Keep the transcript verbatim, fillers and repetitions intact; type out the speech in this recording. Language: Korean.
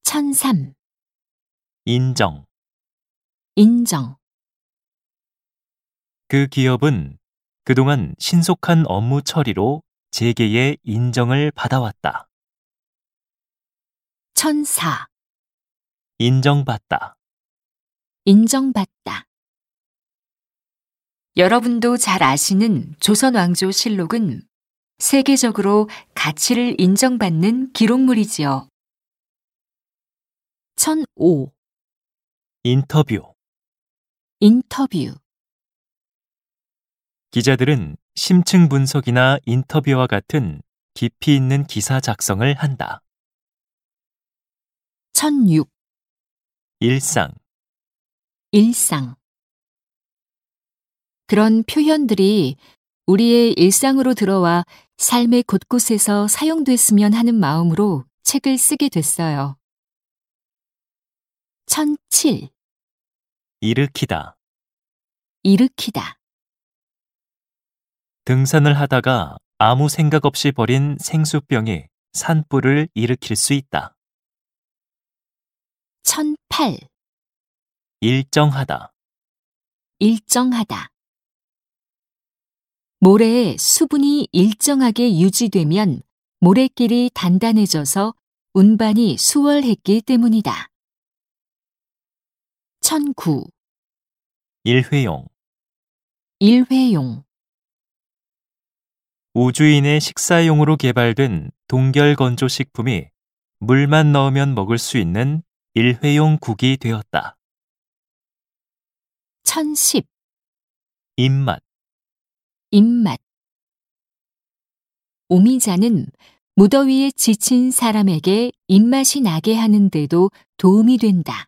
천삼. 인정. 인정. 그 기업은 그동안 신속한 업무 처리로 재계의 인정을 받아왔다. 천사. 인정받다. 인정받다. 여러분도 잘 아시는 조선왕조실록은 세계적으로 가치를 인정받는 기록물이지요. 천오. 인터뷰. 인터뷰. 기자들은 심층 분석이나 인터뷰와 같은 깊이 있는 기사 작성을 한다. 천육. 일상. 일상. 그런 표현들이 우리의 일상으로 들어와 삶의 곳곳에서 사용됐으면 하는 마음으로 책을 쓰게 됐어요. 천칠. 일으키다. 일으키다. 등산을 하다가 아무 생각 없이 버린 생수병이 산불을 일으킬 수 있다. 천팔. 일정하다. 일정하다. 모래에 수분이 일정하게 유지되면 모래길이 단단해져서 운반이 수월했기 때문이다. 천구. 일회용. 일회용. 우주인의 식사용으로 개발된 동결건조 식품이 물만 넣으면 먹을 수 있는 일회용 국이 되었다. 천십. 입맛. 입맛. 오미자는 무더위에 지친 사람에게 입맛이 나게 하는 데도 도움이 된다.